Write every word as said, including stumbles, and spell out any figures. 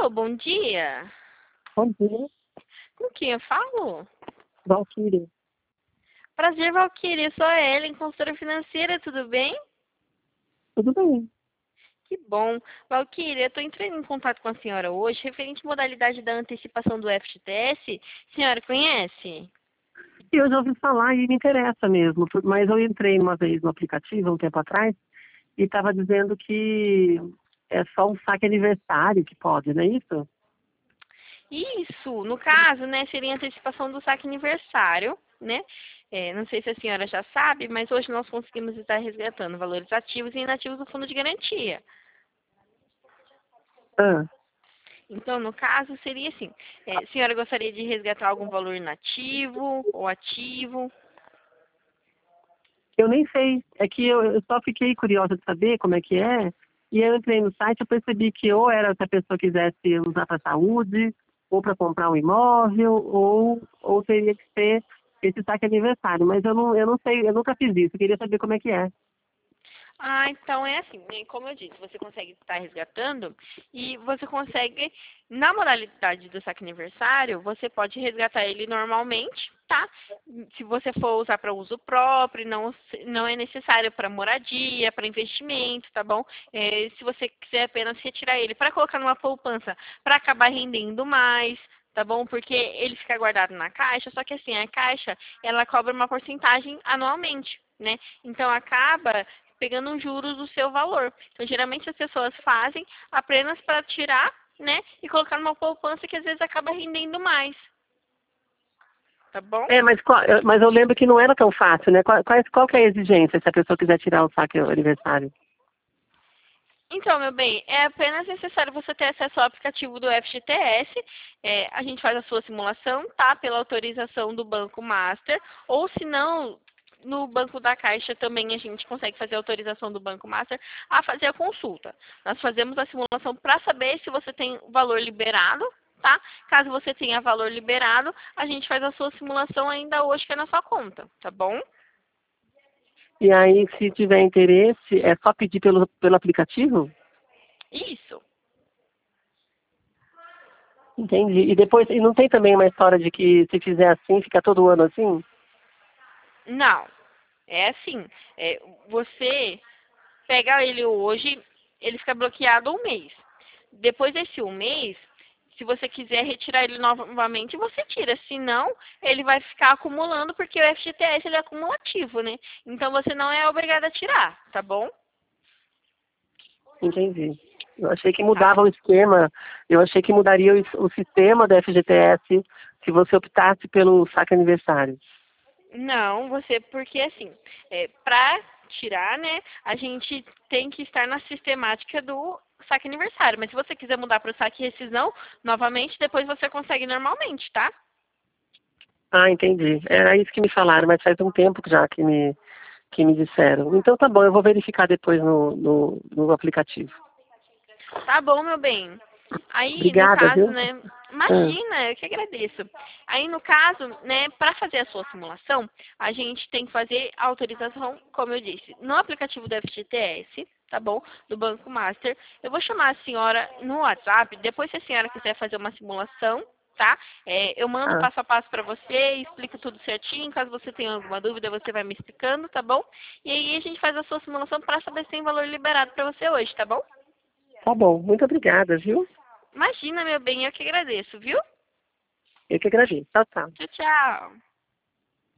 Alô, bom dia. Bom dia, Com quem eu falo? Valquíria. Prazer, Valquíria. Eu sou a Ellen, consultora financeira, tudo bem? Tudo bem? Que bom. Valquíria, eu estou entrando em contato com a senhora hoje, referente à modalidade da antecipação do F G T S. A senhora conhece? Eu já ouvi falar e me interessa mesmo, por- mas eu entrei uma vez no aplicativo, um tempo atrás, e estava dizendo que é só um saque aniversário que pode, não é isso? Isso, no caso, né, seria a antecipação do saque aniversário, né? É, não sei se a senhora já sabe, mas hoje nós conseguimos estar resgatando valores ativos e inativos do fundo de garantia. Ah, Então, no caso, seria assim: é, a senhora gostaria de resgatar algum valor inativo ou ativo? eu nem sei, é que eu, eu só fiquei curiosa de saber como é que é, e eu entrei no site e percebi que ou era se a pessoa quisesse usar para saúde, ou para comprar um imóvel, ou, ou teria que ser esse saque aniversário, mas eu não, eu não sei, eu nunca fiz isso, eu queria saber como é que é. Ah, então é assim, né? Como eu disse, você consegue estar resgatando e você consegue, na modalidade do saque aniversário, você pode resgatar ele normalmente, tá? Se você for usar para uso próprio, não, não é necessário para moradia, para investimento, tá bom? É, se você quiser apenas retirar ele para colocar numa poupança, para acabar rendendo mais, tá bom? Porque ele fica guardado na caixa, só que assim, a caixa, ela cobra uma porcentagem anualmente, né? Então acaba pegando um juros do seu valor. Então, geralmente as pessoas fazem apenas para tirar, né, e colocar numa poupança que às vezes acaba rendendo mais, tá bom? É, mas, qual- eu- mas eu lembro que não era tão fácil, né? Qual, qual, qual que é a exigência se a pessoa quiser tirar o saque aniversário? Então, meu bem, é apenas necessário você ter acesso ao aplicativo do F G T S. É, a gente faz a sua simulação, tá? Pela autorização do Banco Master. Ou se não, no Banco da Caixa também a gente consegue fazer a autorização do Banco Master a fazer a consulta. Nós fazemos a simulação para saber se você tem valor liberado, tá? Caso você tenha valor liberado, a gente faz a sua simulação ainda hoje que é na sua conta, tá bom? E aí, se tiver interesse, é só pedir pelo, pelo aplicativo? Isso. Entendi. E depois, e não tem também uma história de que se fizer assim, fica todo ano assim? Não. É assim, é, você pega ele hoje, ele fica bloqueado um mês. Depois desse um mês, se você quiser retirar ele novamente, você tira. Se não, ele vai ficar acumulando, porque o F G T S ele é acumulativo, né? Então você não é obrigado a tirar, tá bom? Entendi. Eu achei que Tá. mudava o esquema, eu achei que mudaria o, o sistema da F G T S se você optasse pelo saque aniversário. Não, você, porque assim, é, para tirar, né, a gente tem que estar na sistemática do saque aniversário. Mas se você quiser mudar para o saque rescisão, novamente, depois você consegue normalmente, tá? Ah, entendi. Era isso que me falaram, mas faz um tempo já que me, que me disseram. Então tá bom, eu vou verificar depois no, no, no aplicativo. Tá bom, meu bem. Aí, no Obrigada, caso, viu? né? Ah, Imagina, eu que agradeço. Aí, no caso, né, para fazer a sua simulação, a gente tem que fazer a autorização, como eu disse, no aplicativo do F G T S, tá bom? Do Banco Master. Eu vou chamar a senhora no WhatsApp, depois se a senhora quiser fazer uma simulação, tá? É, eu mando ah, passo a passo para você, explico tudo certinho. Caso você tenha alguma dúvida, você vai me explicando, tá bom? E aí a gente faz a sua simulação para saber se tem valor liberado para você hoje, tá bom? tá bom, muito obrigada, viu? Imagina, meu bem, eu que agradeço, viu? Eu que agradeço. Tchau, tchau. Tchau, tchau.